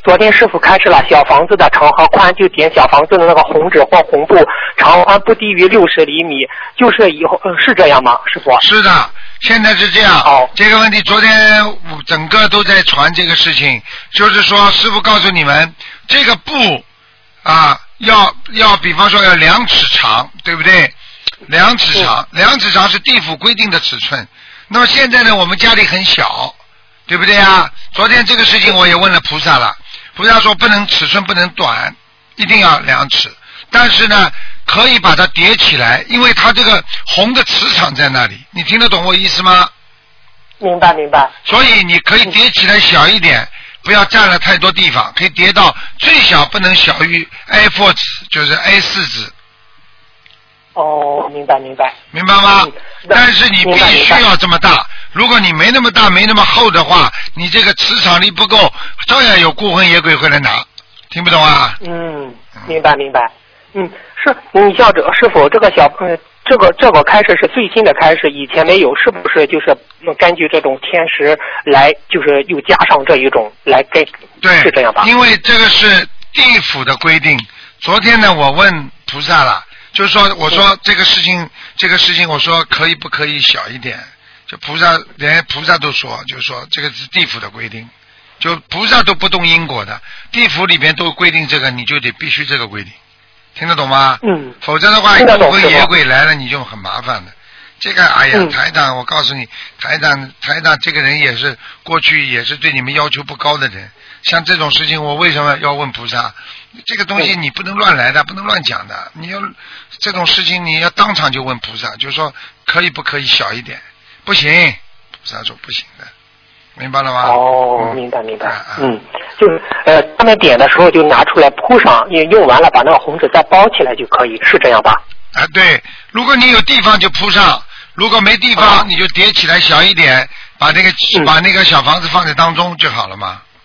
昨天师傅开始了小房子的长和宽，就点小房子的那个红纸或红布，长宽不低于60厘米，就是以后是这样吗，师傅？ 是的，现在是这样。这个问题昨天整个都在传这个事情，就是说师傅告诉你们，这个布啊，要比方说要2尺长，对不对？2尺长，2尺长是地府规定的尺寸。那么现在呢，我们家里很小，对不对啊？昨天这个事情我也问了菩萨了，菩萨说不能尺寸不能短，一定要2尺。但是呢，可以把它叠起来，因为它这个红的磁场在那里。你听得懂我意思吗？ 明白明白。 所以你可以叠起来小一点，不要占了太多地方，可以叠到最小不能小于 A4 纸，就是 A4 纸。 哦，明白明白。 明白吗？但是你必须要这么大，如果你没那么大没那么厚的话，你这个磁场力不够，照样有孤魂野鬼会来拿。听不懂啊？ 明白明白。是你像这师傅这个这个开始是最新的开始，以前没有，是不是就是根据这种天时来，就是又加上这一种来给？ 对， 是这样吧？ 因为这个是地府的规定。昨天呢，我问菩萨了，就是说，我说这个事情，我说可以不可以小一点？就连菩萨都说，就是说这个是地府的规定，就菩萨都不动因果的，地府里边都规定这个，你就得必须这个规定。听得懂吗？否则的话，孤魂野鬼来了你就很麻烦的。这个，哎呀，台长，我告诉你，台长这个人也是过去也是对你们要求不高的人。像这种事情，我为什么要问菩萨？这个东西你不能乱来的，不能乱讲的。你要这种事情，你要当场就问菩萨，就是说可以不可以小一点？不行，菩萨说不行的。明白了吗？ 明白明白。就是他们点的时候就拿出来铺上，用完了把那个红纸再包起来就可以，是这样吧？ 对，如果你有地方就铺上，如果没地方你就叠起来小一点，把那个小房子放在当中就好了嘛。